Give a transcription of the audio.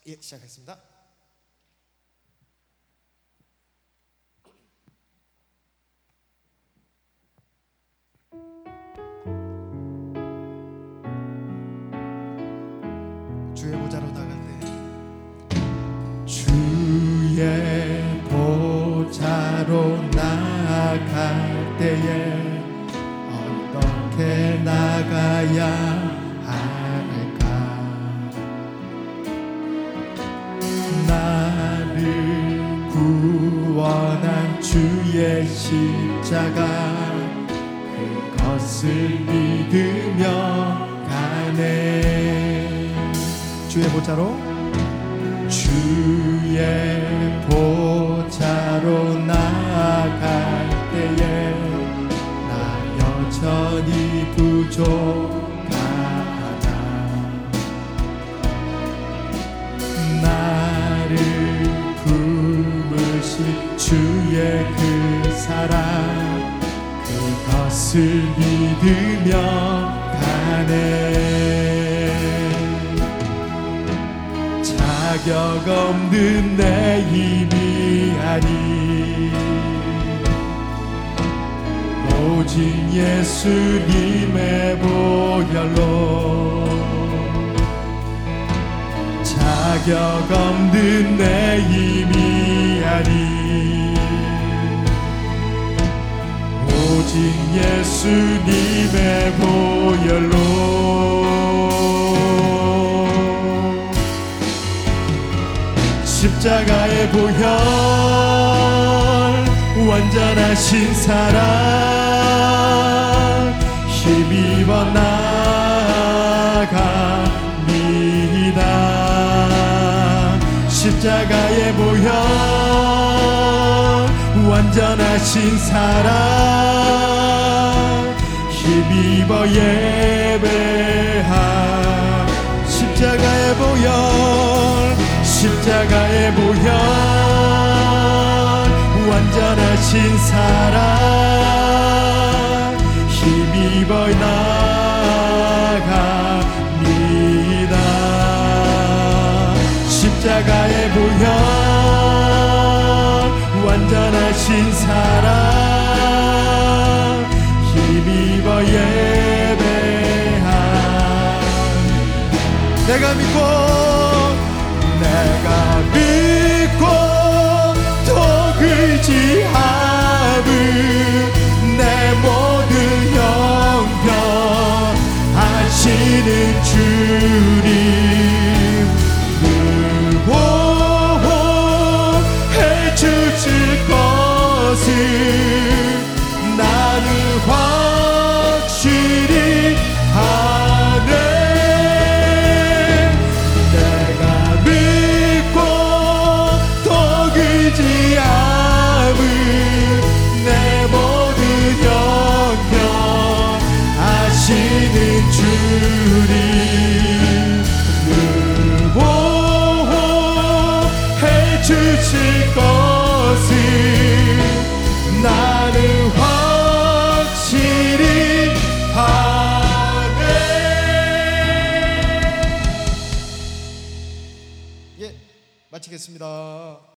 예, 시작하겠습니다. 주의 보좌로 나갈 때, 주의 보좌로 나갈 때에 어떻게 나가야 할까? 나를 구원한 주의 십자가, 그것을 믿으며 가네. 주의 보좌로, 주의 보좌로 나갈 때에 나 여전히 부족하다. 나를 품으신 주의 그 사랑, 그것을 믿으며 가네. 자격 없는 내 힘이 아니, 오직 예수님의 보혈로. 자격 없는 내 힘이 아니, 오직 예수님의 보혈로. 십자가의 보혈, 완전하신 사랑, 힘입어 나아갑니다. 십자가의 보혈, 완전하신 사랑, 힘입어 예배하. 십자가의 보혈, 십자가의 보혈, 완전하신 사랑, 힘입어 나아갑니다. 십자가의 보혈, 완전하신 사랑, 힘입어 예배하. 내가 믿고 또 의지함은 내 모든 형편 아시는 주님, 보호해 주실 것을 나는 확실히 아네. 내 모든 형편 아시는 주님, 늘 보호해 주실 것을 나는 확실히 아네. 예, 마치겠습니다.